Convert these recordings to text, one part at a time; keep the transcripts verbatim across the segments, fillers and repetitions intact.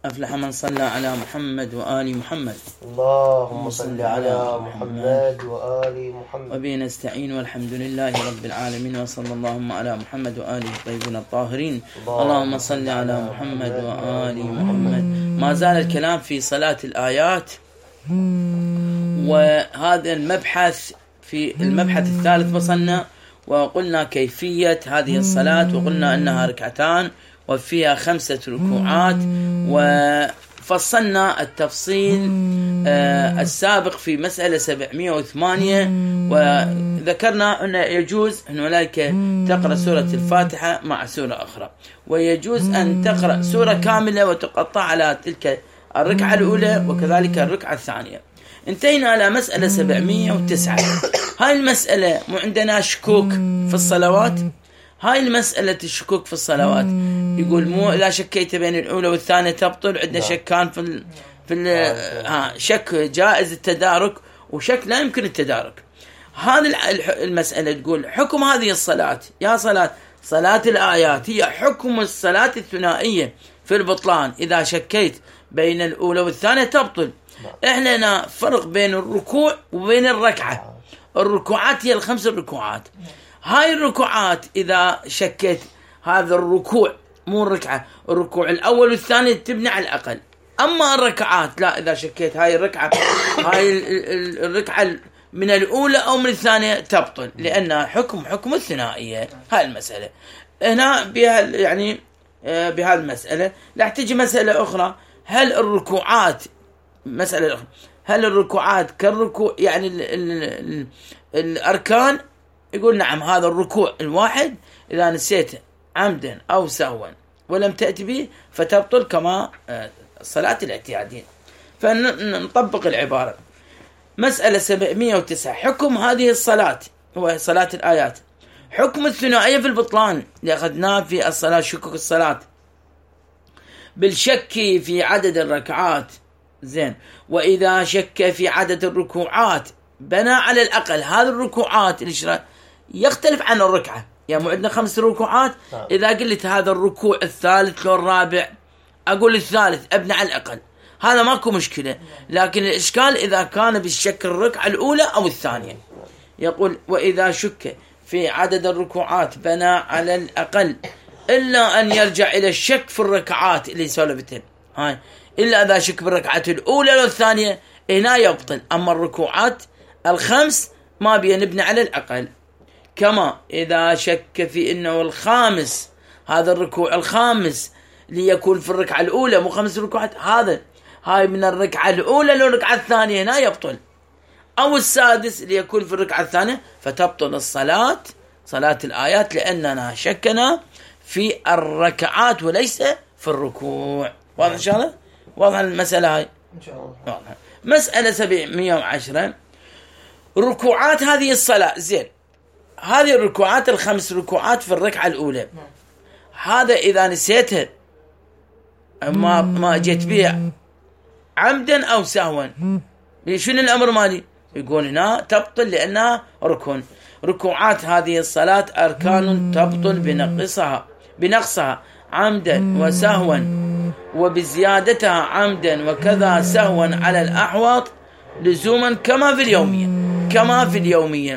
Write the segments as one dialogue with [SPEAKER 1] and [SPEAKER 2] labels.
[SPEAKER 1] أفلح من صلى على محمد وآل محمد.
[SPEAKER 2] اللهم صل على محمد وآل محمد.
[SPEAKER 1] وبه نستعين والحمد لله رب العالمين، وصلى اللهم على محمد وآله الطيبين الطاهرين. اللهم صل على محمد وآل محمد. ما زال الكلام في صلاة الآيات، وهذا المبحث في المبحث الثالث وصلنا وقلنا كيفية هذه الصلاة، وقلنا أنها ركعتان وفيها خمسة ركوعات، وفصلنا التفصيل السابق في مسألة سبعمائة وثمانية، وذكرنا أن يجوز أن هناك تقرأ سورة الفاتحة مع سورة أخرى، ويجوز أن تقرأ سورة كاملة وتقطع على تلك الركعة الأولى وكذلك الركعة الثانية. انتهينا على مسألة سبعمائة وتسعة. هاي المسألة مو عندنا شكوك في الصلوات. هاي المسألة الشكوك في الصلوات، يقول مو لا شكيت بين الأولى والثانية تبطل. عندنا شك كان في ال في ال ها شك جائز التدارك وشك لا يمكن التدارك. هذه المسألة تقول حكم هذه الصلاة يا صلاة صلاة الآيات هي حكم الصلاة الثنائية في البطلان. إذا شكيت بين الأولى والثانية تبطل. إحنا هنا فرق بين الركوع وبين الركعة. الركوعات هي الخمس الركوعات. هاي الركوعات إذا شكيت هذا الركوع مو الركعة، الركوع الأول والثاني تبني على الأقل. أما الركعات لا، إذا شكيت هاي الركعة هاي الركعة من الأولى أو من الثانية تبطل، لأنها حكم حكم الثنائية. هاي المسألة هنا بها يعني بهذه المسألة. لا تجي مسألة أخرى، هل الركوعات مسألة أخرى هل الركوعات كالركوع يعني ال ال ال الأركان؟ يقول نعم، هذا الركوع الواحد إذا نسيته عمدا أو سهوا ولم تأتي به فتبطل كما صلاة الاعتيادين. فنطبق العبارة. مسألة سبعمائة وتسعة، حكم هذه الصلاة هو صلاة الآيات. حكم الثنائية في البطلان اللي أخذناه في الصلاة، شكوك الصلاة بالشك في عدد الركعات. زين، وإذا شك في عدد الركوعات بنى على الأقل. هذه الركوعات الإشراء يختلف عن الركعة، يعني عندنا خمس ركوعات. إذا قلت هذا الركوع الثالث لو الرابع أقول الثالث أبنى على الأقل، هذا ماكو مشكلة. لكن الإشكال إذا كان بالشك الركعة الأولى أو الثانية. يقول وإذا شك في عدد الركوعات بنى على الأقل، إلا أن يرجع إلى الشك في الركعات اللي سولفتها. هاي إلا إذا شك بالركعة الأولى أو الثانية هنا يبطل. أما الركوعات الخمس ما بي نبني على الأقل. كما إذا شك في إنه الخامس، هذا الركوع الخامس ليكون في الركعة الأولى مو خمس ركوعات، هذا هاي من الركعة الأولى للركعة الثانية هنا يبطل. أو السادس ليكون في الركعة الثانية فتبطل الصلاة صلاة الآيات، لأننا شكنا في الركعات وليس في الركوع. واضح إن شاء الله؟ واضح المسألة هاي
[SPEAKER 2] إن شاء الله.
[SPEAKER 1] واضح. مسألة سبعمائة وعشرة، ركوعات هذه الصلاة. زين، هذه الركوعات الخمس ركوعات في الركعة الأولى، هذا إذا نسيتها ما ما جيت بها عمدا أو سهوا، شنو الأمر مالي؟ يقول هنا تبطل لأنها ركن. ركوعات هذه الصلاة أركان تبطل بنقصها بنقصها عمدا وسهوا وبزيادتها عمدا وكذا سهوا على الأحوط لزوما كما في اليومية كما في اليومية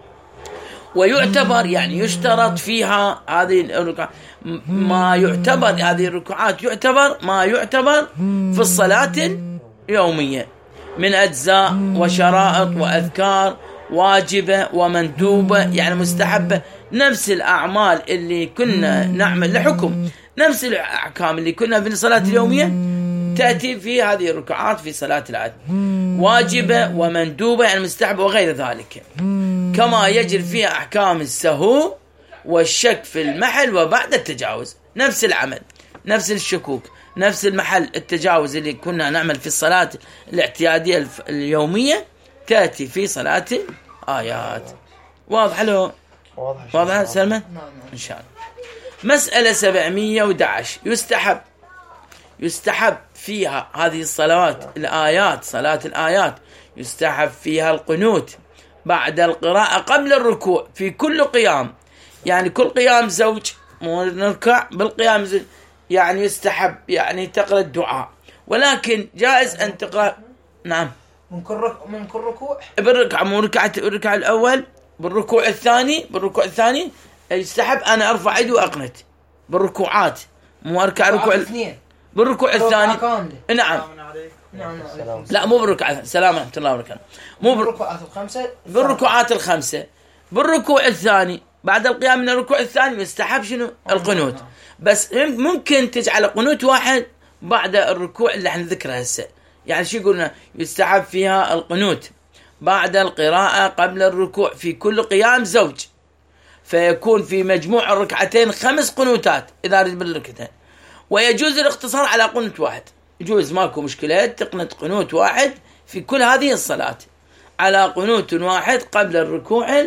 [SPEAKER 1] ويعتبر يعني يشترط فيها هذه الركوعات ما يعتبر هذه الركوعات يعتبر ما يعتبر في الصلاة اليومية من أجزاء وشرائط وأذكار واجبة ومندوبة، يعني مستحبة. نفس الأعمال اللي كنا نعمل لحكم، نفس الأحكام اللي كنا في الصلاة اليومية تأتي في هذه الركوعات في صلاة العيد، واجبة ومندوبة يعني مستحبة وغير ذلك. كما يجري فيها أحكام السهو والشك في المحل وبعد التجاوز، نفس العمل نفس الشكوك نفس المحل التجاوز اللي كنا نعمل في الصلاة الاعتيادية اليومية تأتي في صلاة الآيات. واضح له؟ واضح سلمى؟ إن شاء الله. مسألة سبعمائة وأحد عشر، يستحب يستحب فيها هذه الصلوات الآيات صلاة الآيات يستحب فيها القنوت بعد القراءة قبل الركوع في كل قيام، يعني كل قيام زوج نركع بالقيام زوج يعني يستحب يعني تقرأ الدعاء، ولكن جائز أن تقرأ. نعم.
[SPEAKER 3] من كل ركوع من كل ركوع
[SPEAKER 1] بالركعة، مو ركعة الركعة الأول، بالركوع الثاني بالركوع الثاني يستحب أنا أرفع يدي وأقنت بالركوعات، مو أركع ركوع
[SPEAKER 3] اثنين
[SPEAKER 1] بالركوع الثاني. نعم.
[SPEAKER 3] نعم.
[SPEAKER 1] لا مو بالركعة. السلام ورحمة الله وبركاته. مو
[SPEAKER 3] بالركوعات الخمسة.
[SPEAKER 1] بالركوعات الخمسة. بالركوع الثاني بعد القيام من الركوع الثاني يستحب شنو؟ القنوت. بس ممكن تجعل قنوت واحد بعد الركوع اللي احنا ذكرها هسه. يعني شو قلنا؟ يستحب فيها القنوت بعد القراءة قبل الركوع في كل قيام زوج، فيكون في مجموع الركعتين خمس قنوتات إذا أريد بالركعتين، ويجوز الاقتصار على قنوت واحد. يجوز ماكو مشكلة تقنت قنوت واحد في كل هذه الصلاة على قنوت واحد قبل الركوع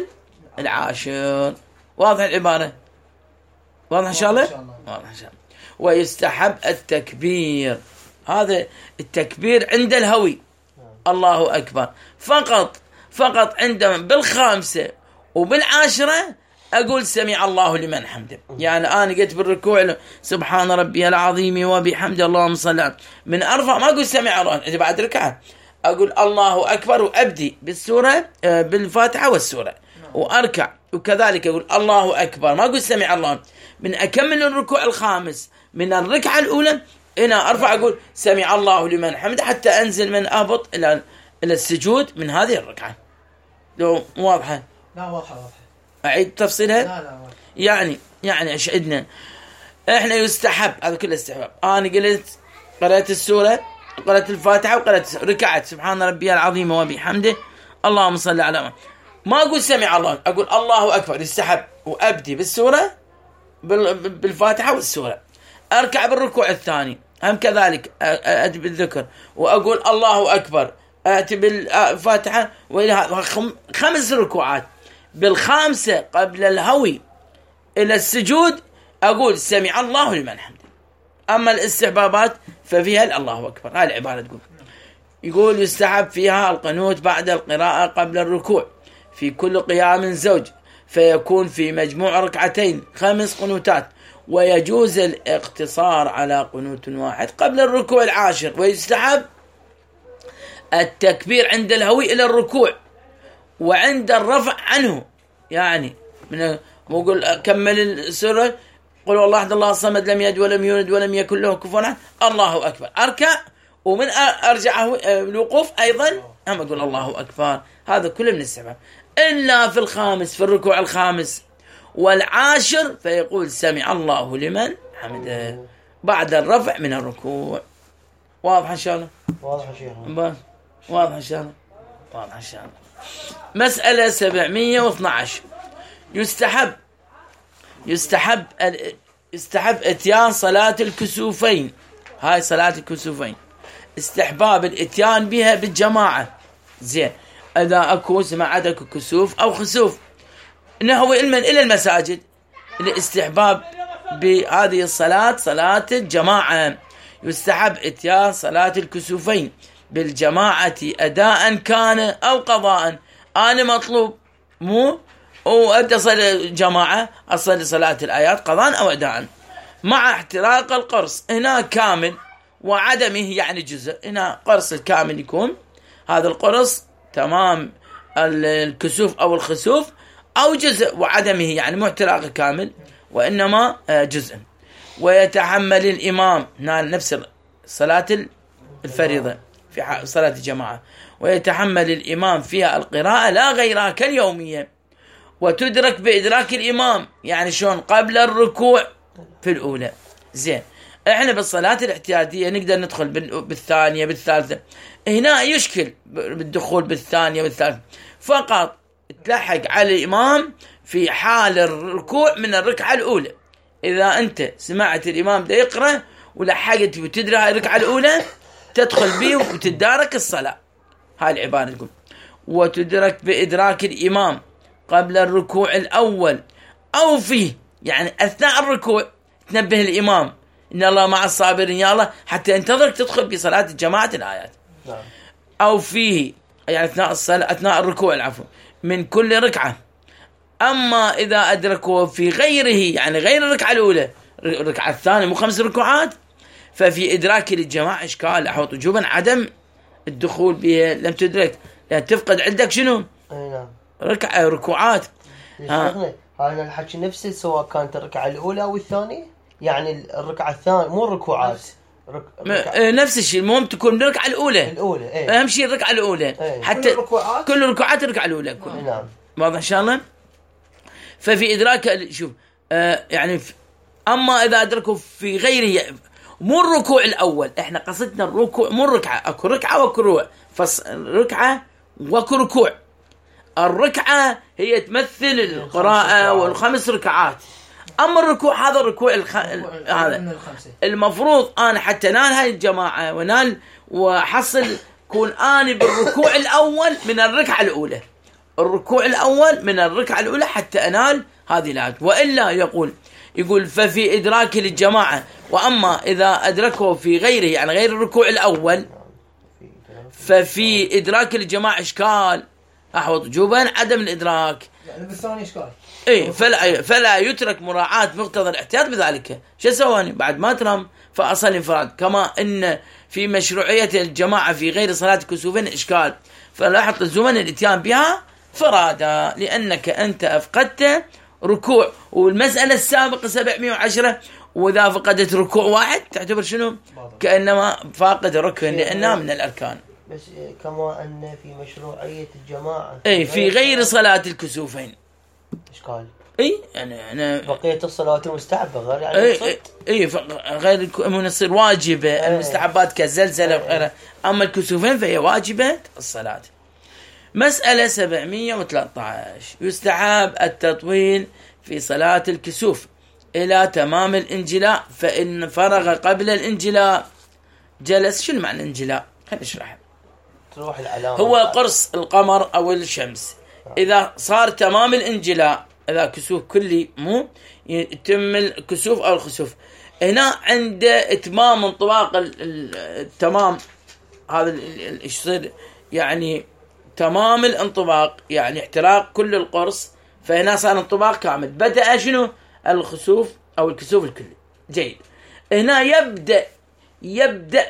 [SPEAKER 1] العاشر. واضح العبارة؟ واضح إن شاء الله؟ واضح إن شاء الله. ويستحب التكبير، هذا التكبير عند الهوي الله أكبر فقط، فقط عندما بالخامسة وبالعاشرة أقول سمع الله لمن حمده. يعني أنا قلت بالركوع سبحان ربي العظيم وبحمد اللهم صل على، من أرفع ما أقول سمع الله إذا بعد ركعة، أقول الله أكبر وأبدي بالسورة بالفاتحة والسورة وأركع، وكذلك أقول الله أكبر ما أقول سمع الله. من أكمل الركوع الخامس من الركعة الأولى هنا أرفع أقول سمع الله لمن حمده حتى أنزل من أهبط إلى إلى السجود من هذه الركعة. لو واضحة؟
[SPEAKER 3] لا واضحة واضحة.
[SPEAKER 1] أعيد تفصيلها؟
[SPEAKER 3] لا لا واضحة.
[SPEAKER 1] يعني يعني إيش عندنا؟ إحنا يستحب هذا كله استحباب. أنا قلت قرأت السورة، قرأت الفاتحة وقرأت ركعت سبحان ربي العظيم وبحمده اللهم صل على محمد، ما أقول سمع الله، أقول الله أكبر يستحب، وأبدي بالسورة بالفاتحة والسورة، أركع بالركوع الثاني هم كذلك أتي بالذكر وأقول الله أكبر، أتي بالفاتحة، وإلى هذا خمس ركوعات. بالخامسة قبل الهوي إلى السجود أقول سمع الله لمن حمده. أما الاستحبابات ففيها الله أكبر. هاي العبارة تقول يقول يستحب فيها القنوت بعد القراءة قبل الركوع في كل قيام زوج، فيكون في مجموع ركعتين خمس قنوتات، ويجوز الاقتصار على قنوت واحد قبل الركوع العاشر، ويستحب التكبير عند الهوي إلى الركوع وعند الرفع عنه. يعني من أقول كمل السورة قل والله أحد الله الصمد لم يلد ولم يولد ولم يكن له كفوا أحد الله أكبر، أركع ومن أرجع الوقوف أيضا هم أقول الله أكبر. هذا كله من الاستحباب، إلا في الخامس في الركوع الخامس والعاشر فيقول سمع الله لمن حمده بعد الرفع من الركوع. واضح إن شاء الله؟
[SPEAKER 2] واضح يا شيخ.
[SPEAKER 1] واضح إن شاء الله؟ واضح إن شاء الله. مسألة سبعمية واثنى عشر. يستحب يستحب يستحب اتيان صلاة الكسوفين. هاي صلاة الكسوفين استحباب الاتيان بها بالجماعة. زين إذا أكو سمعتك كسوف أو خسوف نهو علما إلى المساجد، الاستحباب بهذه الصلاة صلاة الجماعة. يستحب اتيان صلاة الكسوفين بالجماعة أداء كان أو قضاء. أنا مطلوب مو وأبدأ صلي جماعة أصلي صلاة الآيات قضاء أو أداء مع احتراق القرص. هنا كامل وعدمه يعني جزء. هنا قرص الكامل يكون هذا القرص تمام الكسوف أو الخسوف، أو جزء وعدمه يعني مو احتراق كامل وإنما جزء. ويتحمل الإمام هنا نفس صلاة الفريضة في صلاة الجماعة، ويتحمل الإمام فيها القراءة لا غيرها كاليومية، وتدرك بإدراك الإمام. يعني شون قبل الركوع في الأولى. زين احنا بالصلاة الاعتيادية نقدر ندخل بالثانية بالثالثة، هنا يشكل بالدخول بالثانية بالثالثة، فقط تلحق على الإمام في حال الركوع من الركعة الأولى. إذا أنت سمعت الإمام ده يقرأ ولحقت وتدري هاي الركعة الأولى تدخل به وتدارك الصلاة. هاي العبارة تقول وتدرك بإدراك الإمام قبل الركوع الأول أو فيه، يعني أثناء الركوع تنبه الإمام إن الله مع الصابرين يا الله حتى ينتظرك تدخل بصلاة جماعة الآيات. أو فيه يعني أثناء الصلاة أثناء الركوع العفو من كل ركعة. أما إذا أدركوا في غيره يعني غير الركعة الأولى الركعة الثانية مو خمس ركوعات. ففي إدراك للجماعة إشكال أحوط وجوبا عدم الدخول بها، لم تدرك لأن تفقد عندك شنو؟
[SPEAKER 2] اي نعم.
[SPEAKER 1] ركعة ركوعات.
[SPEAKER 2] ها هذا الحكي نفسه سواء كانت الركعة الأولى أو الثانية، يعني الركعة الثانية مو الركوعات رك...
[SPEAKER 1] ركعة... نفس الشيء، المهم تكون الركعة الأولى
[SPEAKER 2] الأولى ايه.
[SPEAKER 1] أهم شيء الركعة الأولى
[SPEAKER 2] ايه.
[SPEAKER 1] حتى
[SPEAKER 3] كل الركوعات
[SPEAKER 1] كل الركوعات الركعة الأولى كل.
[SPEAKER 2] نعم.
[SPEAKER 1] واضح إن شاء الله. ففي إدراك شوف آه يعني ف... أما إذا أدركوا في غيره مو الركوع الأول، إحنا قصدنا الركوع مو الركعة، أكو ركعة وأكو ركوع، فالركعة وأكو ركوع. الركعة هي تمثل القراءة والخمس ركعات، أما الركوع هذا الركوع الخ... هذا المفروض أنا حتى نال هاي الجماعة ونال وحصل كون أنا بالركوع الأول من الركعة الأولى، الركوع الأول من الركعة الأولى حتى أنال هذه الآيات. وإلا يقول يقول ففي إدراك للجماعة، وأما إذا أدركه في غيره يعني غير الركوع الأول ففي إدراك الجماعة إشكال أحوط وجوبا عدم الإدراك.
[SPEAKER 3] يعني بالثاني إشكال
[SPEAKER 1] إيه فلا فلا يترك مراعاة مقتضى الاحتياط بذلك. شو سواني بعد ما ترم فأصل انفراد، كما إن في مشروعية الجماعة في غير صلاة الكسوفين إشكال، فلاحظ الزمن الاتيان بها فرادا لأنك أنت أفقدت ركوع. والمسألة السابقة سبعمائة وعشرة، وإذا فقدت ركوع واحد تعتبر شنو؟ كأنما فاقد ركن لأنها من الأركان.
[SPEAKER 2] بس كما أن في مشروعية الجماعة
[SPEAKER 1] أي في غير صلاة الكسوفين
[SPEAKER 2] إشكال.
[SPEAKER 1] اي يعني انا
[SPEAKER 2] بقيه الصلوات المستحبه غير يعني
[SPEAKER 1] اي اي غير من يصير واجبه. أي. المستحبات كالزلزله وغيرها، اما الكسوفين فهي واجبه الصلاه. مساله سبعمائة وثلاثة عشر يستحب التطويل في صلاه الكسوف الى تمام الانجلاء، فان فرغ قبل الانجلاء جلس. شنو معنى الانجلاء؟ خلينا نشرح.
[SPEAKER 2] تروح العلامه
[SPEAKER 1] هو قرص القمر او الشمس، اذا صار تمام الانجلاء، إذا كسوف كلي مو يتم الكسوف أو الخسوف، هنا عند إتمام انطباق التمام هذا يصير يعني تمام الانطباق، يعني احتراق كل القرص، فهنا صار انطباق كامل. بدأ شنو الخسوف أو الكسوف الكلي. جيد. هنا يبدأ يبدأ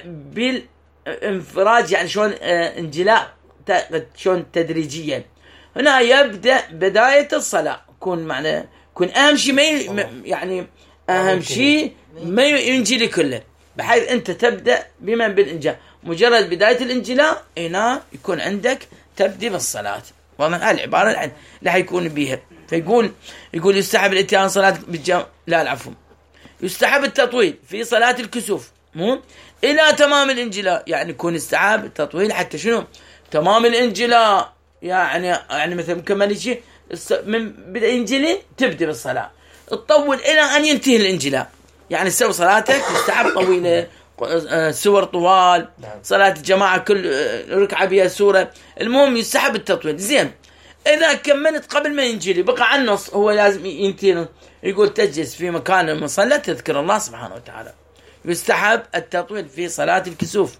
[SPEAKER 1] بالانفراج، يعني شلون انجلاء شلون تدريجيا. هنا يبدأ بداية الصلاة، كون معنى كون أهم شيء ما يعني أهم شيء ما ينجلي كله، بحيث أنت تبدأ بمن بالإنجاء، مجرد بداية الإنجلاء هنا يكون عندك تبدي بالصلاة. واضح العبارة الآن لا يكون بها. فيقول يقول يستحب الاتيان صلاة بالجمع، لا العفو، يستحب التطويل في صلاة الكسوف مو إلى تمام الإنجلاء، يعني يكون استحب التطويل حتى شنو تمام الإنجلاء، يعني يعني مثلا مكمل شيء من بدأ ينجلي تبدأ بالصلاة تطول إلى أن ينتهي الإنجلاء، يعني سوي صلاتك يستحب طويلة، سور طوال، صلاة الجماعة كل ركعة بها سورة، المهم يستحب التطويل. زين إذا كملت قبل ما ينجلي بقى على النص هو لازم ينتهي، يقول تجلس في مكان المصلى تذكر الله سبحانه وتعالى. يستحب التطويل في صلاة الكسوف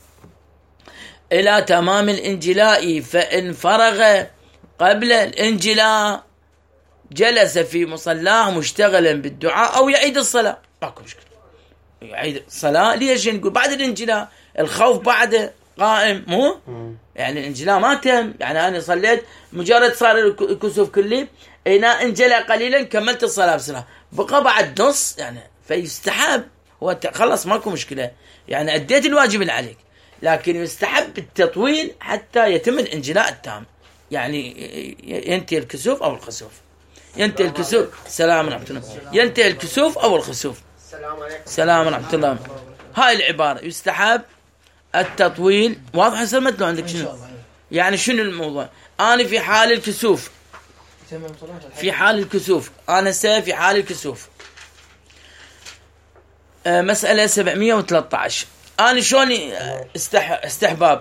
[SPEAKER 1] إلى تمام الإنجلاء، فإن فرغ قبل الإنجلاء جلس في مصلاه مشتغلا بالدعاء أو يعيد الصلاة. ماكو مشكلة يعيد الصلاة. ليش نقول بعد الإنجلاء؟ الخوف بعد قائم مو يعني الإنجلاء ما تم، يعني أنا صليت مجرد صار الكسوف كلي هنا انجلى قليلا كملت الصلاة بسرعة، بقى بعد نص يعني فيستحب هو خلص ماكو مشكلة، يعني أديت الواجب اللي عليك، لكن يستحب التطويل حتى يتم الانجلاء التام، يعني ينتهي الكسوف أو الخسوف. ينتهي الكسوف سلام ورحمة الله، ينتهي الكسوف أو الخسوف سلام ورحمة الله. هاي العبارة يستحب التطويل. واضح سلمت له عندك شنو يعني شنو الموضوع؟ أنا في حال الكسوف في حال الكسوف أنا سا في حال الكسوف آه مسألة سبعمائة وثلاثة عشر. أنا شلون استح... استحباب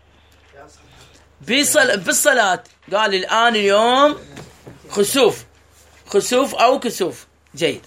[SPEAKER 1] بصل... بالصلاة قال الآن اليوم خسوف خسوف أو كسوف. جيد.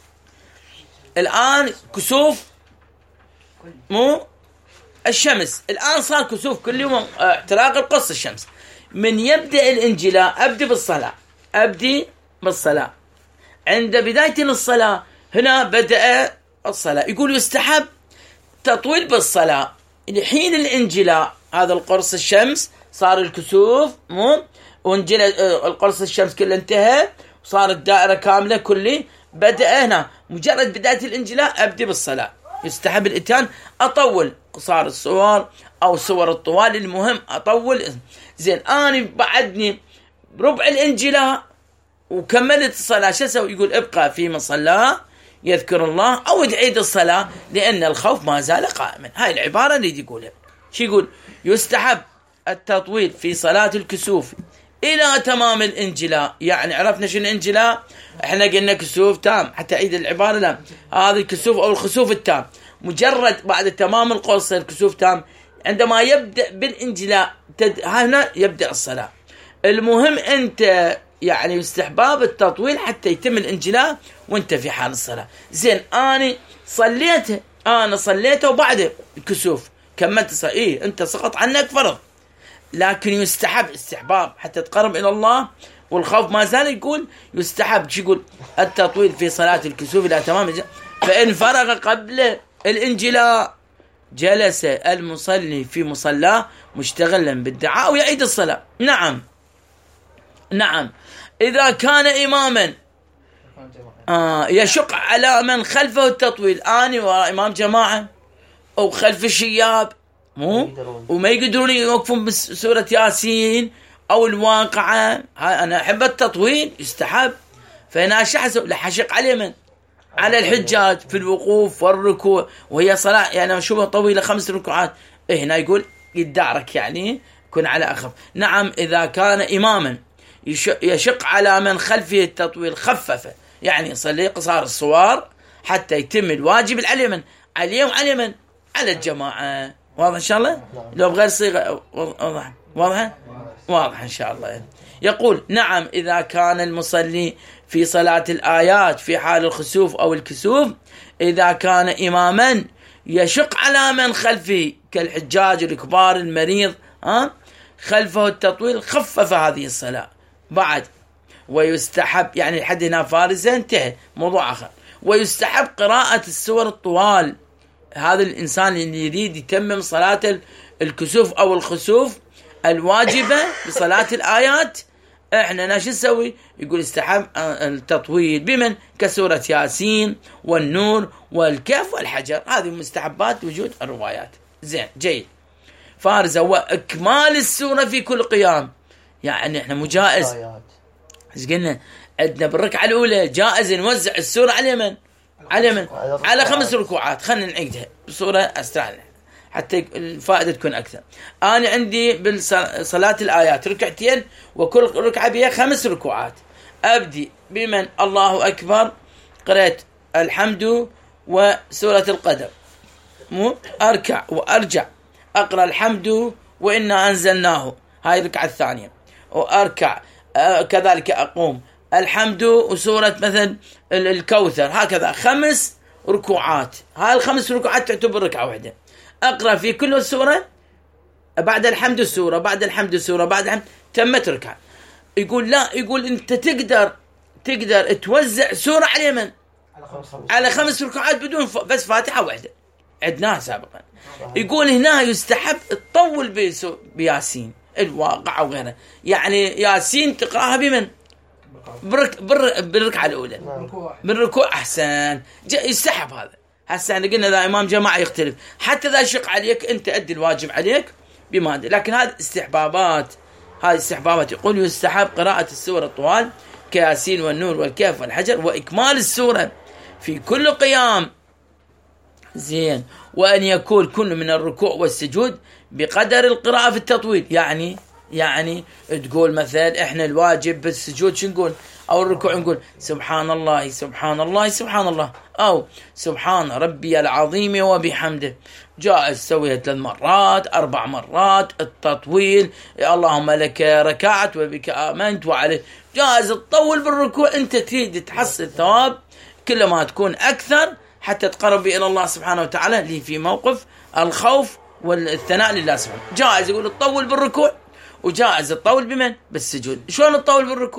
[SPEAKER 1] الآن كسوف مو الشمس، الآن صار كسوف كل يوم احتراق القص الشمس. من يبدأ الانجلاء أبدي بالصلاة أبدي بالصلاة عند بداية الصلاة هنا بدأ الصلاة. يقول يستحب تطويل بالصلاة لحين الانجلاء. هذا القرص الشمس صار الكسوف مو وانجلى القرص الشمس كله انتهى وصارت دائرة كاملة كلي. بدأ هنا مجرد بداية الانجلاء أبدي بالصلاة. يستحب الاتيان أطول قصار الصور أو صور الطوال، المهم أطول. زين أنا بعدني ربع الانجلاء وكملت الصلاة شو أسوي؟ يقول ابقى في مصلاه يذكر الله أو تعيد الصلاة لأن الخوف ما زال قائما. هاي العبارة اللي يقولها. شو يقول؟ يستحب التطويل في صلاة الكسوف إلى تمام الانجلاء. يعني عرفنا شنو الانجلاء؟ احنا قلنا كسوف تام. حتى عيد العبارة لا، هذا الكسوف أو الخسوف التام مجرد بعد تمام القرص الكسوف تام. عندما يبدأ بالانجلاء تد... هنا يبدأ الصلاة. المهم أنت يعني استحباب التطويل حتى يتم الانجلاء وانت في حال الصلاة. زين أنا صليته أنا صليته وبعد الكسوف كملت صلاة. إيه أنت سقط عنك فرض، لكن يستحب استحباب حتى تقرب إلى الله والخوف ما زال. يقول يستحب شو يقول؟ التطويل في صلاة الكسوف إلى تمام الانجلاء. فإن فرغ قبل الانجلاء جلس المصلي في مصلاه مشتغلا بالدعاء ويعيد الصلاة. نعم نعم إذا كان إماما آه يشق على من خلفه التطويل. أنا وراء إمام جماعة أو خلف الشياب مو وما يقدرون يوقفون بسورة ياسين أو الواقعة. أنا أحب التطويل يستحب. فهنا شحسب لحشق على من؟ على الحجاج في الوقوف والركوع وهي صلاة يعني شبه طويلة خمس ركوعات. هنا يقول يدارك يعني يكون على أخف. نعم إذا كان إماما يشق على من خلفه التطويل خففه، يعني يصلي قصار الصور حتى يتم الواجب العلي عليهم على من؟ على الجماعة. واضح إن شاء الله؟ لو بغير صيغة واضح واضح واضح إن شاء الله. يقول نعم إذا كان المصلي في صلاة الآيات في حال الخسوف أو الكسوف إذا كان إماما يشق على من خلفه كالحجاج الكبار المريض ها خلفه التطويل خفف هذه الصلاة بعد. ويستحب يعني لحد هنا فارزة انتهى موضوع آخر. ويستحب قراءة السور الطوال. هذا الإنسان اللي يريد يتمم صلاة الكسوف أو الخسوف الواجبة بصلاة الآيات احنا ناش نسوي؟ يقول استحب التطويل بمن؟ كسورة ياسين والنور والكهف والحجر. هذه مستحبات وجود الروايات. زين جيد. فارزة وإكمال السورة في كل قيام. يعني احنا مجائز ايش قلنا عندنا بالركعة الأولى جائز نوزع السورة على من؟ على من؟ على خمس ركوعات. خلنا نعيدها بصورة أسرع حتى الفائدة تكون أكثر. أنا عندي بالصلاة الآيات ركعتين وكل ركعة بها خمس ركوعات. أبدي بمن؟ الله أكبر قرأت الحمد وسورة القدر مو أركع وأرجع أقرأ الحمد وإنا أنزلناه هاي الركعة الثانية وأركع آه كذلك أقوم الحمد وسورة مثلا الكوثر هكذا خمس ركوعات. هاي الخمس ركوعات تعتبر ركعة واحدة. أقرأ في كل السورة بعد الحمد السورة بعد الحمد السورة بعد الحمد تمت ركعة. يقول لا يقول أنت تقدر تقدر توزع سورة على من؟ على خمس ركوعات بدون ف... بس فاتحة واحدة عدناها سابقا. يقول هنا يستحب تطول بياسين الواقع وغيره. يعني ياسين تقرأها بمن؟ برك... بر... بالركعة الأولى بالركوع أحسن. يستحب هذا. هسه احنا قلنا إذا إمام جماعة يختلف حتى إذا شق عليك أنت أدي الواجب عليك بمادة. لكن هذه استحبابات هذه استحبابات. يقول يستحب قراءة السور الطوال كياسين والنور والكهف والحجر وإكمال السورة في كل قيام. زين. وأن يكون كل من الركوع والسجود بقدر القراءة في التطويل. يعني يعني تقول مثلا احنا الواجب بالسجود شو نقول او الركوع نقول سبحان الله سبحان الله سبحان الله او سبحان ربي العظيم وبحمده. جائز تسويها ثلاث مرات اربع مرات. التطويل اللهم لك ركعت وبك امنت وعليه جائز تطول بالركوع. انت تريد تحصل ثواب كل ما تكون اكثر حتى تقرب الى الله سبحانه وتعالى اللي في موقف الخوف والثناء لله سبحانه. جائز يقول تطول بالركوع وجائز تطول بمن؟ بالسجود. شلون تطول بالركوع؟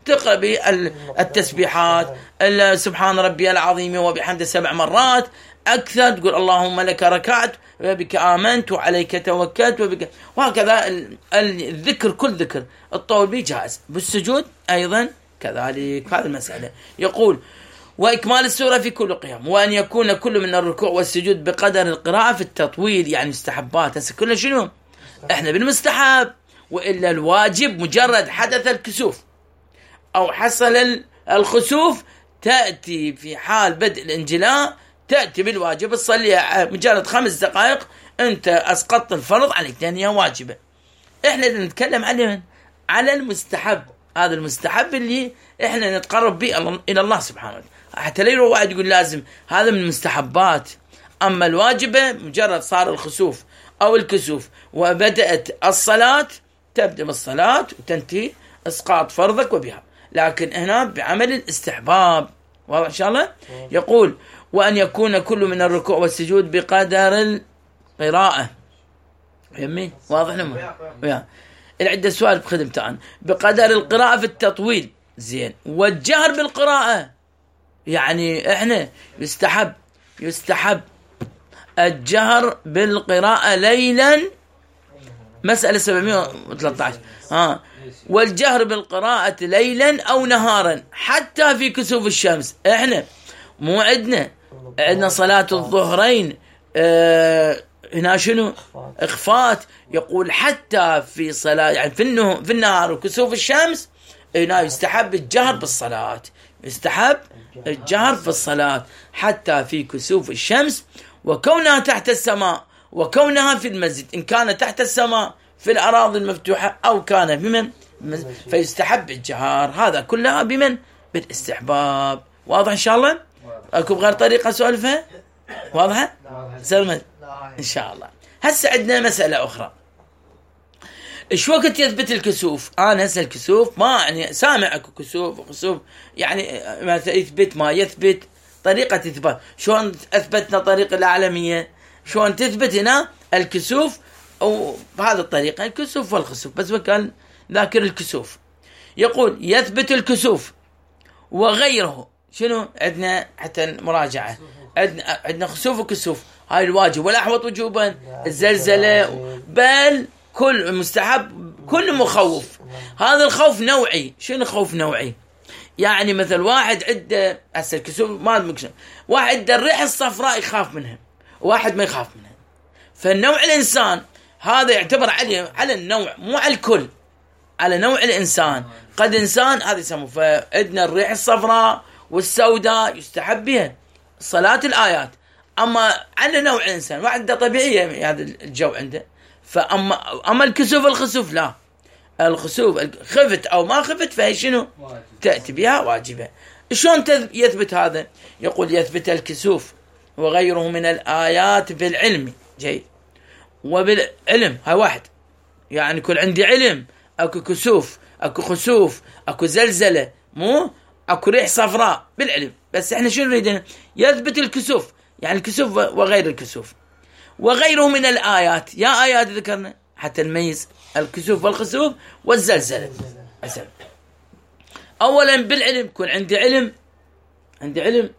[SPEAKER 1] تقرأ بالتسبيحات سبحان ربي العظيم وبحمده سبع مرات أكثر، تقول اللهم لك ركعت وبك آمنت وعليك توكلت وبك، وهكذا الذكر كل ذكر الطول به جائز. بالسجود أيضا كذلك هذه المسألة. يقول وإكمال السورة في كل قيام، وأن يكون كل من الركوع والسجود بقدر القراءة في التطويل، يعني مستحبات. هسه كله شنو احنا بالمستحب، وإلا الواجب مجرد حدث الكسوف أو حصل الخسوف تأتي في حال بدء الانجلاء، تأتي بالواجب تصليها مجرد خمس دقائق أنت أسقطت الفرض عليك لأنها واجبة. إحنا نتكلم على على المستحب، هذا المستحب اللي إحنا نتقرب به إلى الله سبحانه وتعالى، حتى لا يروح واحد يقول لازم هذا من المستحبات. أما الواجبة مجرد صار الخسوف أو الكسوف وبدأت الصلاة، تبدأ بالصلاة وتنتهي اسقاط فرضك وبها، لكن هنا بعمل الاستحباب. واضح إن شاء الله؟ يقول وأن يكون كل من الركوع والسجود بقدر القراءة. يمين واضح لما العدة سؤال بخدمتان. بقدر القراءة في التطويل زين، والجهر بالقراءة يعني احنا يستحب يستحب الجهر بالقراءة ليلا، مسألة سبعمائة وثلاثة عشر ها، والجهر بالقراءة ليلا أو نهارا حتى في كسوف الشمس. احنا مو عندنا عندنا صلاة الظهرين اه هنا شنو إخفات، يقول حتى في صلاة يعني في النهار في النهار وكسوف الشمس هنا يستحب الجهر بالصلاة، يستحب الجهر في الصلاة حتى في كسوف الشمس، وكونها تحت السماء وكونها في المسجد، إن كان تحت السماء في الأراضي المفتوحة أو كان بمن فيستحب الجهار. هذا كلها بمن بالاستحباب. واضح إن شاء الله؟ أكو بغير طريقة سؤالفها واضحة؟ سلمت إن شاء الله. هسه عندنا مسألة أخرى، إيش وقت يثبت الكسوف؟ أنا هسه الكسوف ما يعني سامع أكو كسوف وكسوف، يعني ما يثبت ما يثبت طريقة إثبات. شلون أثبتنا طريقة العالمية؟ شلون تثبت هنا الكسوف أو بهذه الطريقة الكسوف والخسوف، بس كان ذاكر الكسوف. يقول يثبت الكسوف وغيره. شنو عندنا حتى المراجعة؟ عندنا عندنا خسوف وكسوف، هاي الواجب والأحوط وجوبا الزلزلة، بل كل مستحب كل مخوف. هذا الخوف نوعي. شنو خوف نوعي؟ يعني مثل واحد عنده هسه الكسوف ما مكشف، واحد عنده الريح الصفراء يخاف منها، واحد ما يخاف منها. فالنوع الإنسان هذا يعتبر عليه على النوع مو على الكل، على نوع الإنسان. قد إنسان هذا يسموه، فعندنا الريح الصفراء والسوداء يستحب بها صلاة الآيات. أما على نوع الإنسان واحد عنده طبيعية هذا الجو عنده، فأما أما الكسوف الخسوف لا، الخسوف خفت أو ما خفت فهي شنو تأتي بها واجبة. شلون يثبت هذا؟ يقول يثبت الكسوف وغيره من الآيات بالعلم. جيد. وبالعلم هاي واحد، يعني كل عندي علم أكو كسوف أكو خسوف أكو زلزلة، مو أكو ريح صفراء بالعلم. بس احنا شنو نريد؟ يثبت الكسوف، يعني الكسوف وغير الكسوف وغيره من الآيات. يا آيات ذكرنا حتى نميز الكسوف والخسوف والزلزلة. أولا بالعلم، كون عندي علم عندي علم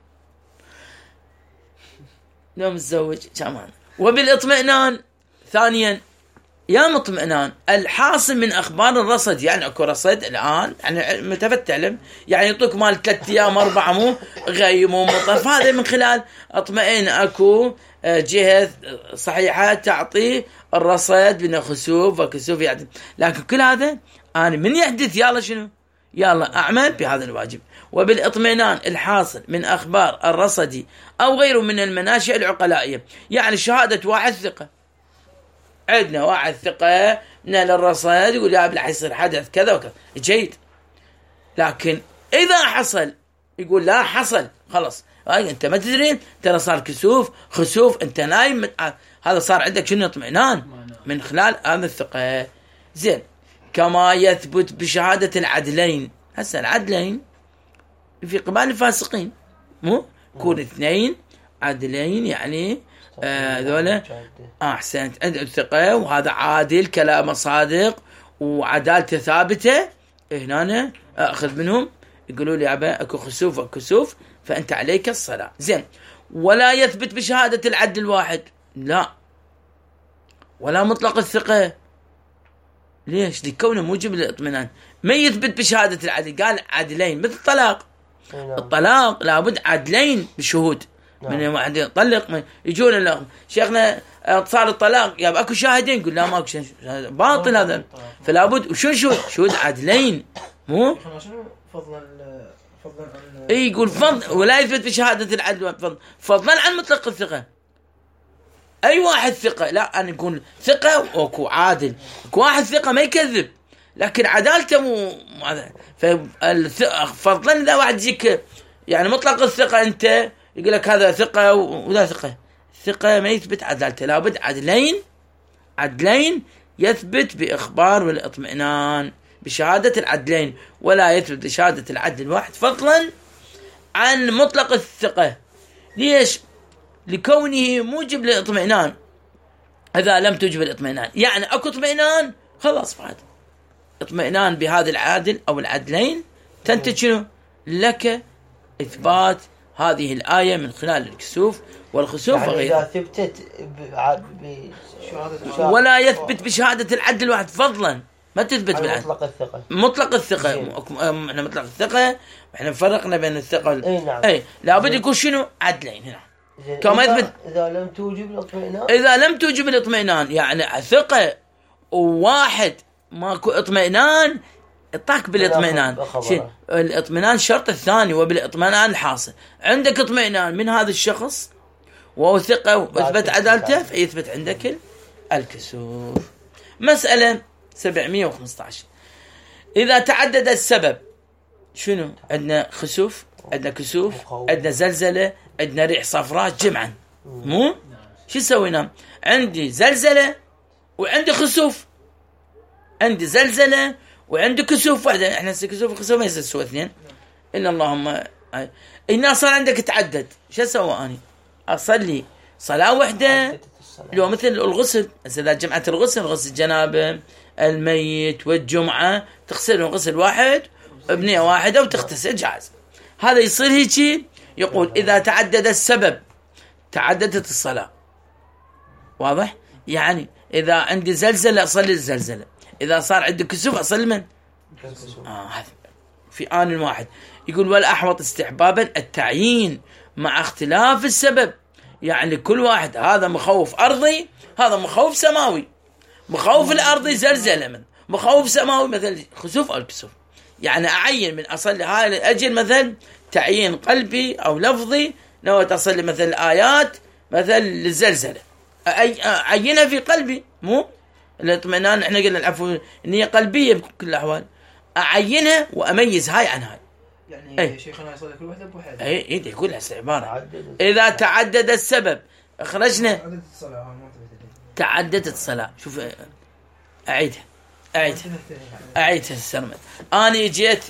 [SPEAKER 1] لو متزوج كمان. وبالاطمئنان ثانيا، يا مطمئنان الحاصل من أخبار الرصد، يعني أكو رصد الآن يعني متفت تعلم، يعني يعطوك مال ثلاثة أيام أربعة مو غيم ومطر، هذا من خلال اطمئن أكو جهة صحيحة تعطي الرصد من خسوف وكسوف يحدث. لكن كل هذا أنا من يحدث يلا شنو يلا أعمل بهذا الواجب. وبالاطمئنان الحاصل من أخبار الرصد أو غيره من المناشئ العقلائية، يعني شهادة واحد ثقة، عندنا واحد ثقة من الرصد يقول يا ابن حيصير حدث كذا وكذا، جيد. لكن إذا حصل يقول لا حصل خلص، هاي أنت ما تدرين ترى صار كسوف خسوف أنت نايم، هذا صار عندك شنو اطمئنان من خلال هذا الثقة. زين. كما يثبت بشهادة العدلين. هسه العدلين في قبال الفاسقين، مو كون اثنين عدلين يعني ذولا أحسنت عند الثقة وهذا عادل كلامه صادق وعدالته ثابتة، هنا أخذ منهم يقولوا لي عبا أكو خسوف وكسوف فأنت عليك الصلاة. زين. ولا يثبت بشهادة العدل الواحد، لا، ولا مطلق الثقة. ليش؟ لكونه موجب للاطمئنان. ما يثبت بشهادة العدل، قال عدلين مثل الطلاق. الطلاق لابد عدلين بشهود. نعم. من واحد يطلق يجون له شيخنا صار الطلاق، يا اكو شاهدين، يقول لا ما اكو شاهدين، باطل هذا. فلا بد وشو شهود؟ شهود عدلين. مو
[SPEAKER 3] فضلا فضلا عن
[SPEAKER 1] اي يقول فضل، ولا يثبت بشهادة العدل فضل فضلا عن مطلق الثقة. اي واحد ثقة، لا انا نقول ثقة واكو عادل، اكو واحد ثقة ما يكذب لكن عدالته مو فضلا. اذا واحد يجيك يعني مطلق الثقة انت يقول لك هذا ثقة ولا ثقة، ثقة ما يثبت عدالته، لابد عدلين، عدلين يثبت بإخبار والاطمئنان بشهادة العدلين، ولا يثبت بشهادة العدل الواحد فضلا عن مطلق الثقة. ليش؟ لكونه موجب للاطمئنان. إذا لم توجب الاطمئنان يعني أكو اطمئنان خلاص بعد اطمئنان بهذا العادل أو العدلين تنتج شنو؟ لك إثبات هذه الآية من خلال الكسوف والخسوف
[SPEAKER 2] يعني
[SPEAKER 1] وغيرها.
[SPEAKER 2] إذا ثبتت بشهادة
[SPEAKER 1] ولا يثبت بشهادة العدل الواحد فضلا، ما تثبت بالعدل.
[SPEAKER 2] مطلق الثقة.
[SPEAKER 1] مطلق الثقة. احنا مطلق الثقة احنا فرقنا بين الثقة وال...
[SPEAKER 2] اي نعم.
[SPEAKER 1] اي لابد يكون شنو؟ عدلين هنا. كما يثبت
[SPEAKER 2] إذا لم توجب الاطمئنان،
[SPEAKER 1] إذا لم توجب الاطمئنان يعني ثقة وواحد ماكو اطمئنان اطاك بالاطمئنان. الاطمئنان شرط الثاني، وبالاطمئنان الحاصل. عندك اطمئنان من هذا الشخص وهو ثقة واثبت عدالته فيثبت عندك الكسوف. مسألة سبعمية وخمسة عشر. إذا تعدد السبب، شنو عندنا؟ خسوف، عندنا كسوف، عندنا زلزلة، عندنا ريح صفراء جمعا. مو شو سوينا؟ عندي زلزلة وعندي خسوف، عندي زلزلة وعندي كسوف واحدة. احنا كسوف وخسوف ما يسوي اثنين إلا اللهم. إن صار عندك تعدد، شو سوى أني؟ أصلي صلاة واحدة لو مثل الغسل. إذا جمعت الغسل، غسل الجنابة، الميت والجمعة، تغسلهم غسل واحد بنية واحدة وتغتسل جاهز. هذا يصير هيك. يقول إذا تعدد السبب تعددت الصلاة. واضح؟ يعني إذا عندي زلزلة أصلي الزلزلة، إذا صار عندي كسوف أصلي من؟ آه هذا في آن واحد. يقول والأحوط استحبابا التعيين مع اختلاف السبب. يعني كل واحد، هذا مخوف أرضي، هذا مخوف سماوي. مخوف الأرضي زلزلة، من مخوف سماوي مثل خسوف أو الكسوف. يعني أعين من أصلي هاي الأجل مثل تعيين قلبي أو لفظي، نويت أصلي مثل آيات مثل للزلزلة، أعينها في قلبي. مو الاطمئنان احنا قلنا العفو النية قلبية بكل الأحوال، أعينها وأميز هاي عن هاي.
[SPEAKER 3] يعني أي. شيخنا يصلي كل واحدة بوحدة.
[SPEAKER 1] اي اي يقول هسه عبارة إذا تعدد السبب أخرجنا
[SPEAKER 3] تعددت الصلاة.
[SPEAKER 1] تعددت الصلاة. شوف أعيدها أعيدها أعيدها السرمد. أنا جيت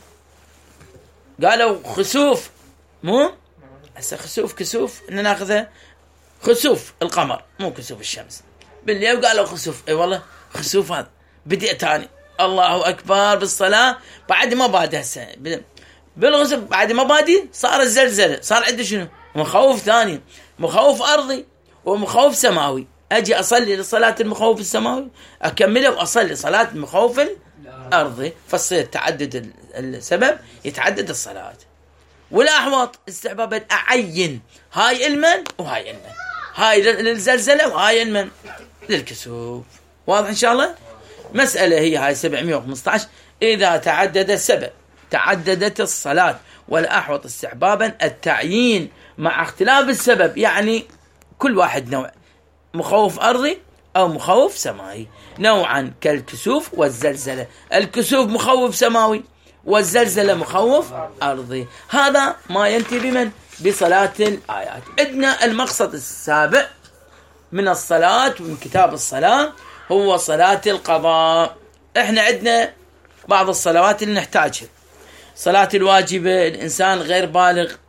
[SPEAKER 1] قالوا خسوف، مو هسه خسوف كسوف إن ناخذها خسوف القمر مو كسوف الشمس. بالليل قالوا خسوف، اي والله خسوف. هذا بدأ تاني الله أكبر بالصلاة بعد ما بادي هسه بالغسل بعد ما بادي صار الزلزلة، صار عندي شنو؟ مخوف ثاني، مخوف أرضي ومخوف سماوي. أجي أصلي لصلاة المخوف السماوي أكملها وأصلي صلاة المخوف الأرضي، فالصير تعدد السبب يتعدد الصلاة. والأحوط استحبابا أعين هاي المن وهاي المن، هاي للزلزلة وهاي المن للكسوف. واضح إن شاء الله؟ مسألة هي هاي سبعمية وخمسة عشر. إذا تعدد السبب تعددت الصلاة. والأحوط استحبابا التعيين مع اختلاف السبب. يعني كل واحد نوع، مخوف أرضي أو مخوف سماوي، نوعا كالكسوف والزلزلة. الكسوف مخوف سماوي والزلزلة مخوف أرضي. هذا ما ينتهي بمن؟ بصلاة الآيات. عندنا المقصد السابع من الصلاة ومن كتاب الصلاة هو صلاة القضاء. احنا عندنا بعض الصلوات اللي نحتاجها. صلاة الواجبة الإنسان غير بالغ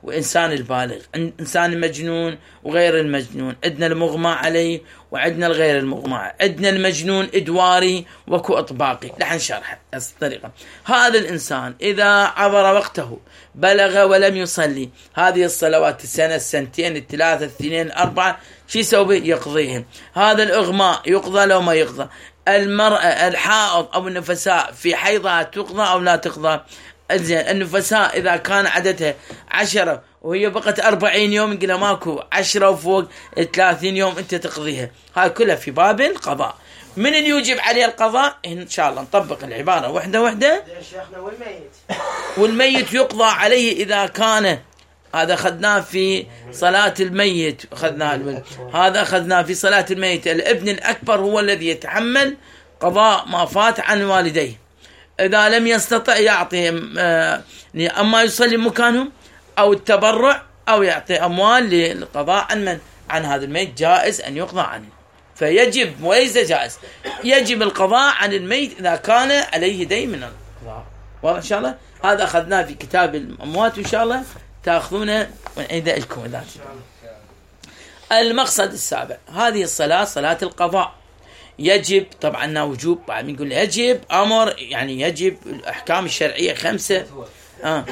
[SPEAKER 1] وإنسان البالغ، إنسان المجنون وغير المجنون، عندنا المغمى عليه وعندنا الغير المغمى، عندنا المجنون إدواري وكو إطباقي. رح نشرح الطريقة. هذا الإنسان إذا عبر وقته بلغ ولم يصلي هذه الصلوات السنة السنتين الثلاثة الثنين الأربعة، شو يسوي؟ يقضيهم. هذا الإغماء يقضى لو ما يقضى. المرأة الحائض أو النفساء في حيضها تقضى أو لا تقضى؟ زين، النفساء إذا كان عددها عشرة وهي بقت أربعين يوم يقول ماكو عشرة وفوق ثلاثين يوم أنت تقضيها. هاي كلها في باب القضاء. من اللي يوجب عليه القضاء؟ إن شاء الله نطبق العبارة وحدة وحدة.
[SPEAKER 2] والميت
[SPEAKER 1] والميت يقضى عليه إذا كان، هذا أخذناه في صلاة الميت، أخذناه هذا أخذناه في صلاة الميت. الابن الأكبر هو الذي يتحمل قضاء ما فات عن والديه. إذا لم يستطع يعطي أما يصلي مكانهم أو التبرع أو يعطي أموال للقضاء عن من؟ عن هذا الميت. جائز أن يقضى عنه. فيجب وليس جائز، يجب القضاء عن الميت إذا كان عليه دين من القضاء. واضح إن شاء الله؟ هذا أخذناه في كتاب الأموات، وإن شاء الله تأخذونه ونعيد لكم ذلك. المقصد السابع، هذه الصلاة صلاة القضاء يجب طبعا وجوب. بعد نقول يجب أمر، يعني يجب الأحكام الشرعية خمسة. آه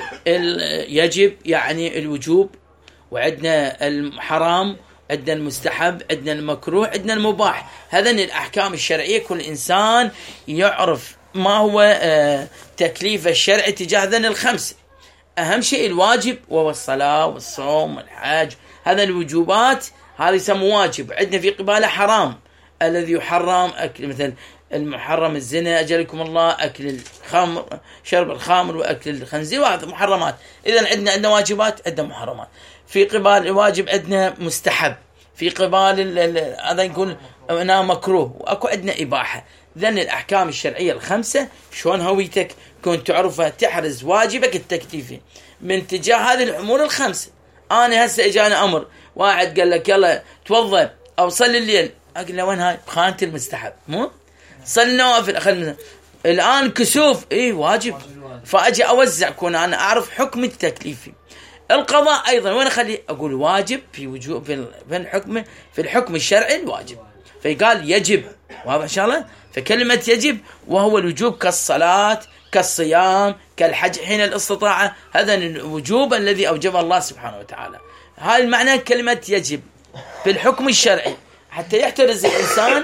[SPEAKER 1] يجب يعني الوجوب، وعندنا الحرام، عندنا المستحب، عندنا المكروه، عندنا المباح. هذين الأحكام الشرعية كل إنسان يعرف ما هو آه تكليف الشرع تجاه هذين الخمسة. أهم شيء الواجب وهو الصلاة والصوم والحج. هذا الوجوبات هذا يسمى واجب. عندنا في قباله حرام، الذي يحرم أكل مثل المحرم الزنا أجلكم الله، أكل الخمر، شرب الخمر، وأكل الخنزير، وهذا محرمات. إذن عندنا عندنا واجبات، عندنا محرمات. في قبال الواجب عندنا مستحب، في قبال هذا يقول أنا مكروه، وأكو عندنا إباحة. ذن الأحكام الشرعية الخمسة شلون هويتك كنت تعرفها تحرز واجبك التكليفي من تجاه هذه الأمور الخمسة. أنا هسه إجانا أمر واحد قال لك يلا توضأ أو صلي الليل، أقول له وين هاي؟ بخانة المستحب، مو صلي نوافل. أخذ الآن كسوف إيه واجب، فأجي أوزع كون أنا أعرف حكم التكليفي. القضاء أيضا وين أخلي؟ أقول واجب في وجوب في الحكم في الحكم الشرعي الواجب. فقال يجب، واضح إن شاء الله؟ فكلمة يجب وهو الوجوب كالصلاة كالصيام كالحج حين الاستطاعة. هذا الوجوب الذي أوجبه الله سبحانه وتعالى. هاي المعنى كلمة يجب في الحكم الشرعي، حتى يحترز الإنسان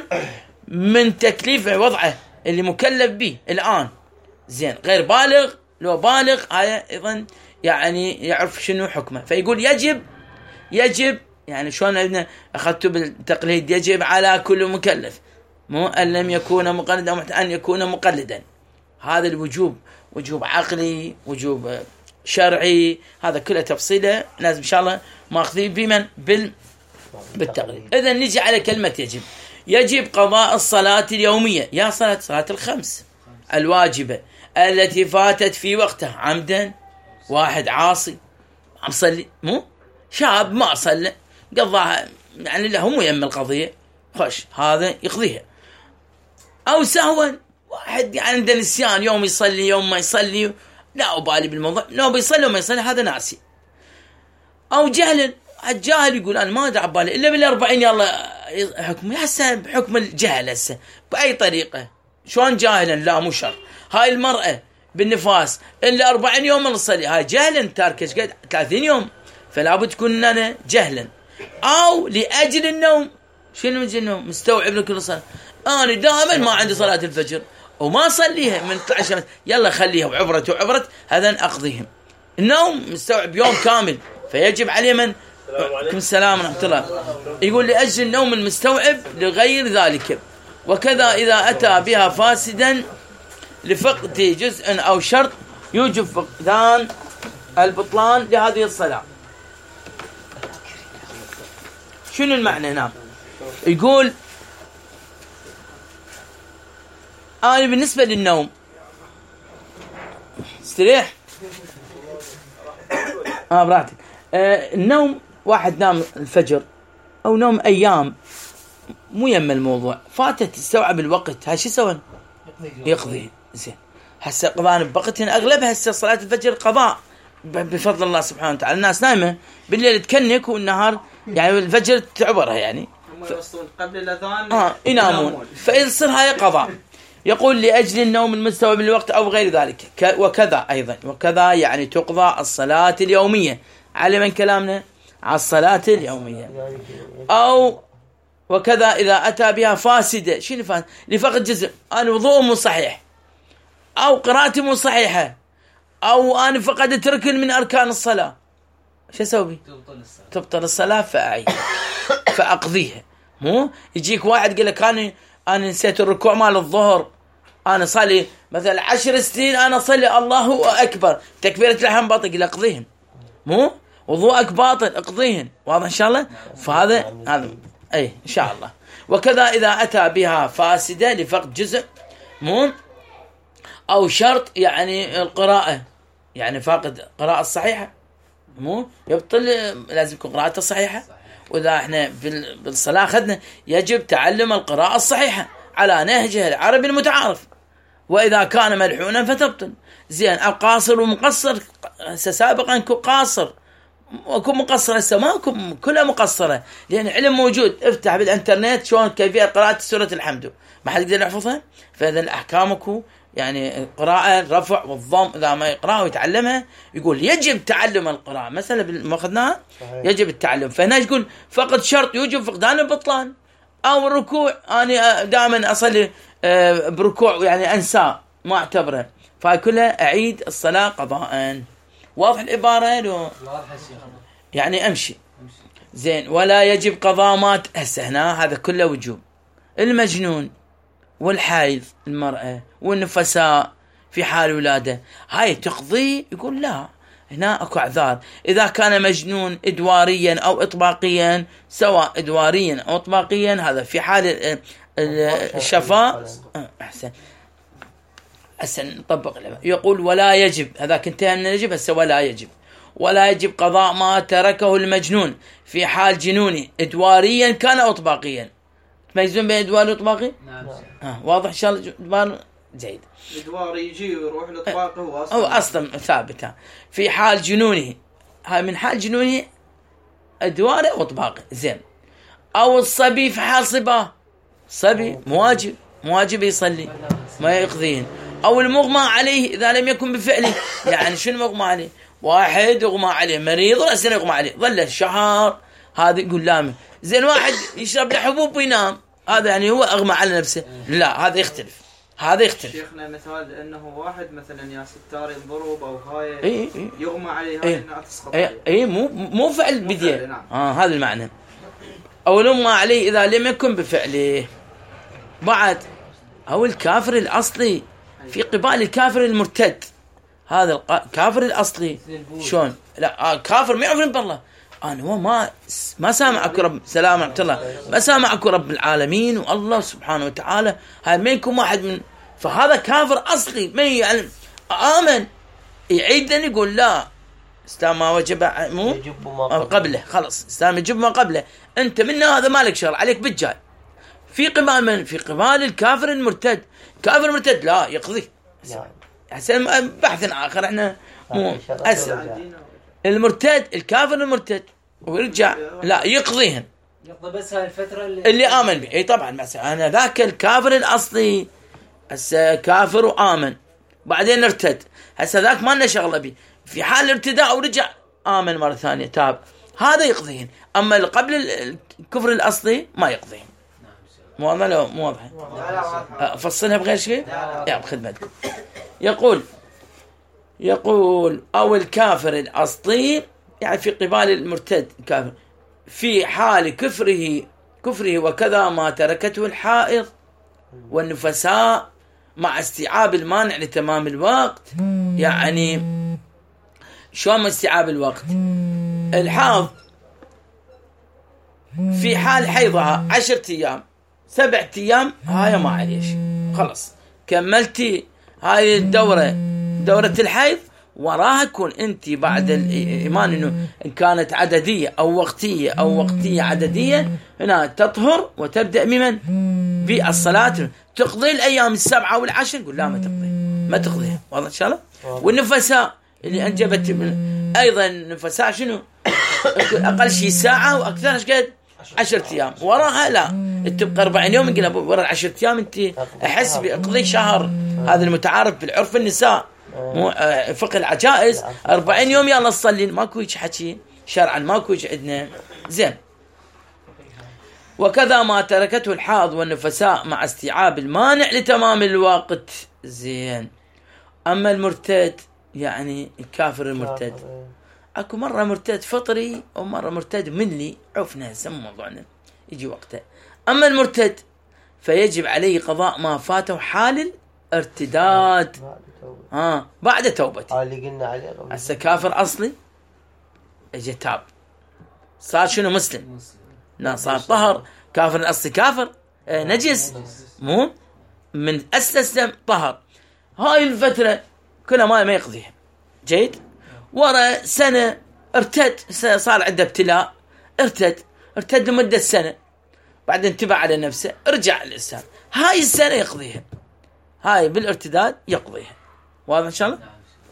[SPEAKER 1] من تكليف وضعه اللي مكلف به الآن. زين، غير بالغ لو بالغ هاي أيضا يعني يعرف شنو حكمه. فيقول يجب، يجب يعني شلون أخذته بالتقليد؟ يجب على كل مكلف، مو أن لم يكون مقلدا أو أن يكون مقلدا. هذا الوجوب وجوب عقلي، وجوب شرعي، هذا كله تفصيله لازم إن شاء الله ماخذين بمن بال بالتقليد. إذن نجي على كلمة يجب. يجب قضاء الصلاة اليومية، يا صلاة صلاة الخمس الواجبة التي فاتت في وقتها عمدا. واحد عاصي عم صلي، مو شاب ما صلى قضاها يعني له مو يم القضية، خش هذا يقضيها. أو سهوا، واحد يعني عنده نسيان، يوم يصلي يوم ما يصلي لا أبالي بالموضوع، لو بيصلي وما يصلي هذا ناسي. أو جهل، الجاهل يقول أنا ما أدعى بالي إلا بالأربعين يلا حكم. هسه بحكم الجهل هسه بأي طريقة شلون جاهلا؟ لا مو شرط. هاي المرأة بالنفاس إلا أربعين يوم نصلي، هاي جهلا تاركش قد ثلاثين يوم، فلا بد تكون أنا جهلا. أو لأجل النوم، شنو من النوم؟ مستوعب لكل صلاة، أنا دائما ما عندي صلاة الفجر وما صليها من عشرة، يلا خليها وعبرت وعبرت، هذا أقضيهم. النوم مستوعب يوم كامل، فيجب عليه من عليكم السلام ورحمة الله. يقول لأجل النوم المستوعب لغير ذلك. وكذا إذا أتى بها فاسدا لفقد جزء أو شرط يوجب فقدان البطلان لهذه الصلاة. شنو المعنى هنا؟ يقول أنا آه بالنسبة للنوم استريح آه براحتك. آه النوم واحد نام الفجر أو نوم أيام مو يم الموضوع، فاتت استوعب الوقت، هاي شو سوى؟ يقضي. زين، هسه قضاء بوقت أغلبها هسه صلاة الفجر قضاء بفضل الله سبحانه وتعالى. الناس نايمة بالليل تكنك والنهار يعني الفجر تعبرها يعني
[SPEAKER 4] هم يوصلون قبل الأذان
[SPEAKER 1] آه ينامون، فإذا تصير هاي قضاء. يقول لأجل النوم المستوى بالوقت أو غير ذلك. وكذا أيضا وكذا يعني تقضى الصلاة اليومية. على من كلامنا على الصلاة اليومية. أو وكذا إذا أتى بها فاسدة. شنو فاسدة؟ لفقد جزء. أنا وضوء مو صحيح أو قراءتي مو صحيحة أو أنا فقدت ركن من أركان الصلاة، شو أسوي؟ تبطل الصلاة. تبطل الصلاة فأعيد فأقضيها. مو يجيك واحد يقول لك أنا أنا نسيت الركوع مال الظهر، أنا صلي مثلا عشر سنين أنا صلي الله أكبر تكبيرة الإحرام باطل، يقول أقضيهن. مو وضوءك باطل اقضيهن. واضح إن شاء الله؟ فهذا هذا أي إن شاء الله. وكذا إذا أتى بها فاسدة لفقد جزء مو أو شرط يعني القراءة يعني فاقد قراءة الصحيحة مو يبطل، لازم يكون قراءته صحيحة. وإذا احنا بالصلاة أخذنا يجب تعلم القراءة الصحيحة على نهجها العربي المتعارف. وإذا كان ملحونا فتبطل. زين القاصر ومقصر سابقا قاصر وكم مقصرة السماء كلها مقصرة، لأن علم موجود. افتح بالإنترنت شلون كيفية قراءة سورة الحمد ما حد يقدر يحفظها. فإذا أحكامك يعني قراءة الرفع والضم إذا ما يقرأها ويتعلمها يقول يجب تعلم القراءة. مثلا ما أخذناها يجب التعلم. فهنا يقول فقد شرط يوجب فقدان البطلان. أو الركوع أنا دائما أصلي بركوع يعني أنسى ما أعتبره، فكلها أعيد الصلاة قضاء. واضح العبارة لو يعني أمشي زين. ولا يجب قضاء ما هسه هنا هذا كله وجوب. المجنون والحائض المرأة والنفساء في حال ولادة هاي تقضي. يقول لا هنا اكو اعذار. اذا كان مجنون ادواريا او اطباقيا سواء ادواريا او اطباقيا هذا في حال الشفاء احسن احسن نطبق. يقول ولا يجب هذاك انتهى من يجب هسه ولا يجب. ولا يجب قضاء ما تركه المجنون في حال جنونه ادواريا كان او اطباقيا. تميزون بين ادوار واطباقي؟ نعم. آه واضح ان شاء الله ادوار جيد.
[SPEAKER 4] الادوار يجي ويروح الاطباقي هو اصلا
[SPEAKER 1] هو اصلا ثابت. في حال جنونه هاي من حال جنونه ادواره واطباقي زين. او الصبي في حال صباه صبي مواجب مواجب يصلي ما يقضين. او المغمى عليه اذا لم يكن بفعله. يعني شنو مغمى عليه؟ واحد يغمى عليه مريض رأسا يغمى عليه ظل شهر هذا يقول لا. زين واحد يشرب له حبوب وينام هذا يعني هو اغمى على نفسه. لا هذا يختلف هذا يختلف.
[SPEAKER 4] شيخنا مثال انه واحد مثلا يا ستار ينضرب او هاي
[SPEAKER 1] اي
[SPEAKER 4] يغمى عليه هاي انها تسقط
[SPEAKER 1] اي اي مو مو فعل بديه. نعم. اه هذا المعنى. او لما عليه اذا لم يكن بفعله. بعد او الكافر الاصلي في قبال الكافر المرتد. هذا الكافر الاصلي شلون لا آه كافر ما يعرف بالله. أنا هو ما ما سامعك رب سلام ورحمة الله ما سامعك رب العالمين والله سبحانه وتعالى. هاي منكم واحد من فهذا كافر أصلي ما يعلم آمن يعيد لن يقول لا إسلام ما وجب مو قبله خلص إسلام يجب ما قبله. أنت منا هذا مالك شر عليك بالجاي. في قبال من في قبال الكافر المرتد. كافر مرتد لا يقضي. حسن بحث آخر احنا مو أسأل المرتد الكافر المرتد ويرجع لا يقضيهن
[SPEAKER 5] يقضي بس هاي الفترة اللي,
[SPEAKER 1] اللي آمن به. اي طبعا مثلا انا ذاك الكافر الاصلي هسه كافر وآمن بعدين ارتد هسه ذاك ما لنا شغله به. في حال الارتداء ورجع آمن مرة ثانية تاب هذا يقضيهن. اما قبل الكفر الاصلي ما يقضيهن. مو واضحه مو واضحه افصلها بغير شيء يا بخدمتكم. يقول يقول أو الكافر الأصلي يعني في قبال المرتد كافر في حال كفره كفره وكذا ما تركته الحائض والنفساء مع استيعاب المانع لتمام الوقت. يعني شو استيعاب الوقت؟ الحاض في حال حيضها عشرة أيام سبعة أيام هاي ما عليش خلص كملتي هاي الدورة دورة الحيض وراها كون أنت بعد الإيمان إنه إن كانت عددية أو وقتية أو وقتية عددية هنا تطهر وتبدأ ممن بالصلاة تقضي الأيام السبعة والعشر. يقول لا ما تقضي ما تقضيها واضح إن شاء الله. والنفساء اللي أنجبت أيضا نفساء شنو أقل شيء ساعة وأكثر إيش قد عشرة أيام، وراها لا تبقى أربعين يوم. يقول ورا العشرة أيام أنت أحس بأقضي شهر، هذا المتعارف بالعرف النساء مو فقه العجائز. أربعين يوم يلا تصلين، ماكو هيك حكي شرعا، ماكو هيك عندنا. زين. وكذا ما تركته الحائض والنفساء مع استيعاب المانع لتمام الوقت. زين. أما المرتد يعني الكافر المرتد، اكو مرة مرتد فطري ومرة مرتد منلي، عرفنا هسه موضوعنا يجي وقته. اما المرتد فيجب عليه قضاء ما فاته حال الارتداد ها آه. بعد توبته.
[SPEAKER 2] اللي قلنا عليه
[SPEAKER 1] هسه كافر اصلي اجى تاب، صار شنو مسلم، لا صار طهر. كافر الاصلي كافر آه نجس، مو من اسلم طهر. هاي الفترة كلها ما ما يقضيها. جيد. ورا سنة ارتد، صار عنده ابتلاء، ارتد ارتد لمدة سنة، بعد انتبه على نفسه، رجع الإنسان، هاي السنة يقضيها، هاي بالارتداد يقضيها. واضح إن شاء الله؟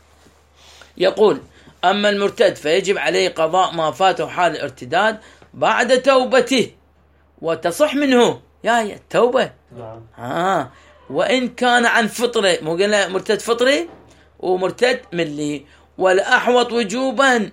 [SPEAKER 1] يقول أما المرتد فيجب عليه قضاء ما فاته حال الارتداد بعد توبته وتصح منه يا هي التوبة آه. وإن كان عن فطرة، مو قلنا مرتد فطري ومرتد ملي. والأحوط وجوبا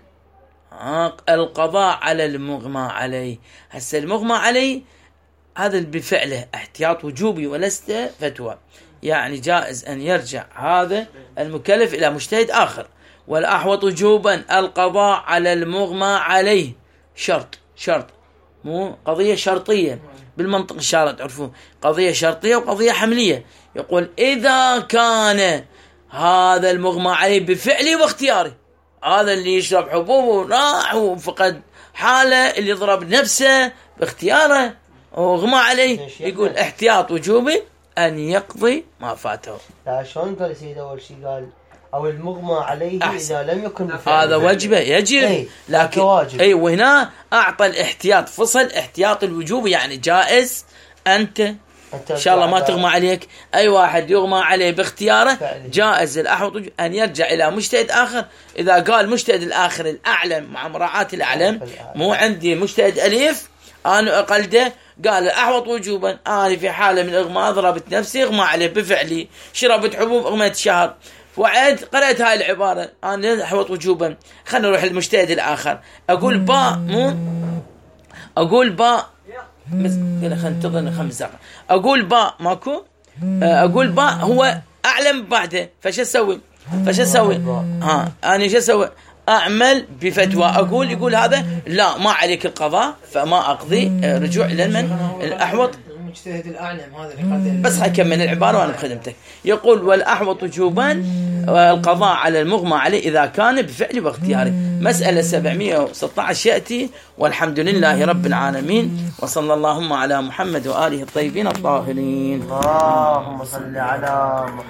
[SPEAKER 1] آه القضاء على المغمى عليه. هسه المغمى عليه هذا بفعله احتياط وجوبي ولست فتوى، يعني جائز أن يرجع هذا المكلف إلى مجتهد آخر. والأحوط وجوبا القضاء على المغمى عليه. شرط شرط مو قضية شرطية بالمنطق الشرعي، تعرفون قضية شرطية وقضية حملية. يقول إذا كان هذا المغمى عليه بفعلي واختياري، هذا اللي يشرب حبوب وراح وفقد حاله، اللي يضرب نفسه باختياره وغمى عليه، يقول احتياط وجوبي أن يقضي ما فاته.
[SPEAKER 2] لا شلون قال سيد أول شيء قال أو المغمى عليه أحسن. إذا لم يكن
[SPEAKER 1] هذا وجبه يجب
[SPEAKER 2] أي.
[SPEAKER 1] لكن أي وهنا أعطى الاحتياط، فصل احتياط الوجوب، يعني جائز أنت إن شاء الله ما تغمى عليك، أي واحد يغمى عليه باختياره جائز الأحوط أن يرجع إلى مجتهد آخر. إذا قال مجتهد الآخر الأعلم مع مراعاة الأعلم، مو عندي مجتهد أليف أنا أقلده، قال الأحوط وجوبا أنا في حالة من الإغماء ضربت نفسي إغمى عليه بفعلي، شربت حبوب أغميت شهر، وعد قرأت هاي العبارة أنا الأحوط وجوبا، خلنا نروح المجتهد الآخر. أقول باء مو أقول باء خلينا ننتظر خمس دقائق. أقول باء ماكو، أقول باء هو أعلم بعده، فش أسوي فش أسوي ها أنا شو أسوي أعمل بفتوى. أقول يقول هذا لا ما عليك القضاء فما أقضي، رجوع إلى من الأحوط
[SPEAKER 3] المجتهد الأعلم هذا اللي
[SPEAKER 1] بس هكمل العبارة وأنا بخدمتك. يقول والأحوط وجوبا القضاء على المغمى عليه إذا كان بفعل واختياري. مسألة سبعمائة وستة عشر يأتي. والحمد لله رب العالمين، وصلى اللهم على محمد وآله الطيبين الطاهرين.
[SPEAKER 2] اللهم صل على محمد.